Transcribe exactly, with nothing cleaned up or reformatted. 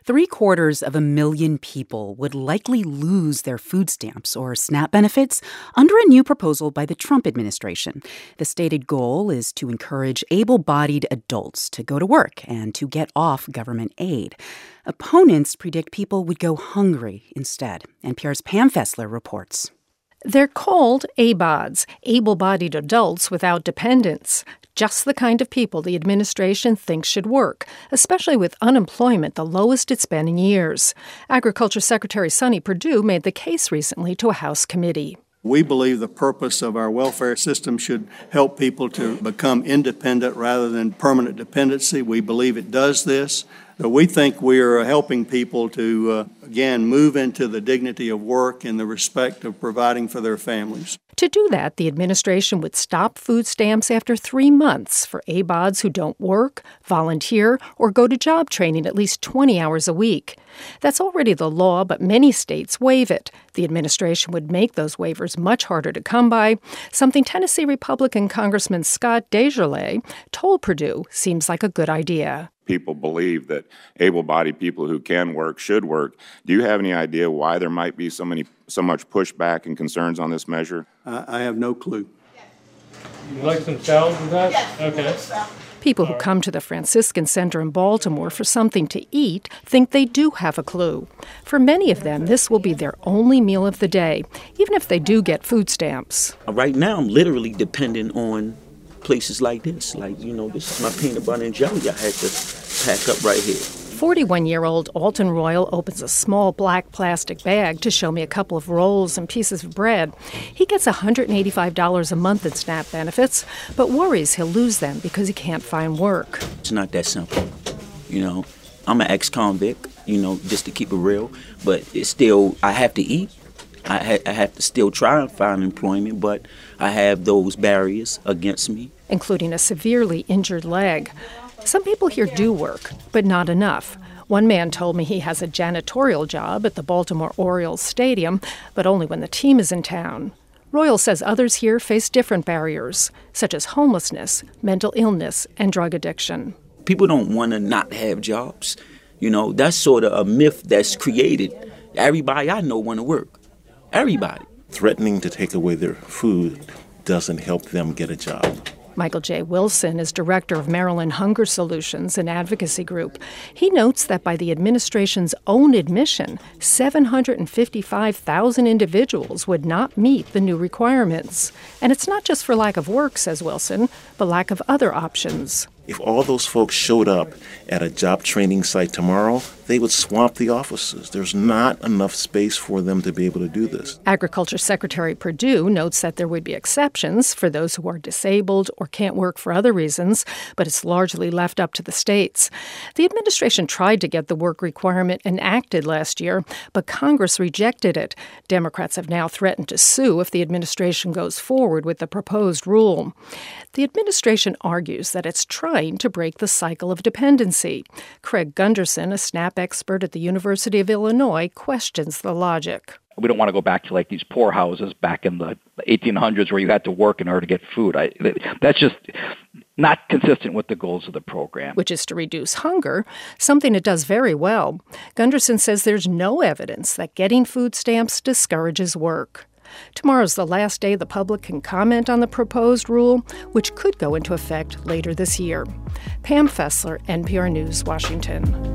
Three quarters of a million people would likely lose their food stamps or SNAP benefits under a new proposal by the Trump administration. The stated goal is to encourage able-bodied adults to go to work and to get off government aid. Opponents predict people would go hungry instead. N P R's Pam Fessler reports. They're called A B O Ds, able-bodied adults without dependents. Just the kind of people the administration thinks should work, especially with unemployment the lowest it's been in years. Agriculture Secretary Sonny Perdue made the case recently to a House committee. We believe the purpose of our welfare system should help people to become independent rather than permanent dependency. We believe it does this. So we think we are helping people to, uh, again, move into the dignity of work and the respect of providing for their families. To do that, the administration would stop food stamps after three months for A B O Ds who don't work, volunteer, or go to job training at least twenty hours a week. That's already the law, but many states waive it. The administration would make those waivers much harder to come by, something Tennessee Republican Congressman Scott DesJarlais told Perdue seems like a good idea. People believe that able-bodied people who can work should work. Do you have any idea why there might be so many, so much pushback and concerns on this measure? I, I have no clue. You like some salad with that? Yes. Okay. People who come to the Franciscan Center in Baltimore for something to eat think they do have a clue. For many of them, this will be their only meal of the day, even if they do get food stamps. Right now, I'm literally dependent on places like this. Like, you know, this is my peanut butter and jelly I had to pack up right here. forty-one-year-old Alton Royal opens a small black plastic bag to show me a couple of rolls and pieces of bread. He gets one hundred eighty-five dollars a month in SNAP benefits, but worries he'll lose them because he can't find work. It's not that simple. You know, I'm an ex-convict, you know, just to keep it real, but it's still, I have to eat. I, ha- I have to still try and find employment, but I have those barriers against me. Including a severely injured leg. Some people here do work, but not enough. One man told me he has a janitorial job at the Baltimore Orioles Stadium, but only when the team is in town. Royal says others here face different barriers, such as homelessness, mental illness, and drug addiction. People don't want to not have jobs. You know, that's sort of a myth that's created. Everybody I know want to work. Everybody. Threatening to take away their food doesn't help them get a job. Michael J. Wilson is director of Maryland Hunger Solutions, an advocacy group. He notes that by the administration's own admission, seven hundred fifty-five thousand individuals would not meet the new requirements. And it's not just for lack of work, says Wilson, but lack of other options. If all those folks showed up at a job training site tomorrow, they would swamp the offices. There's not enough space for them to be able to do this. Agriculture Secretary Perdue notes that there would be exceptions for those who are disabled or can't work for other reasons, but it's largely left up to the states. The administration tried to get the work requirement enacted last year, but Congress rejected it. Democrats have now threatened to sue if the administration goes forward with the proposed rule. The administration argues that it's trying to break the cycle of dependency. Craig Gunderson, a SNAP expert at the University of Illinois, questions the logic. We don't want to go back to like these poorhouses back in the eighteen hundreds where you had to work in order to get food. I, that's just not consistent with the goals of the program. Which is to reduce hunger, something it does very well. Gunderson says there's no evidence that getting food stamps discourages work. Tomorrow's the last day the public can comment on the proposed rule, which could go into effect later this year. Pam Fessler, N P R News, Washington.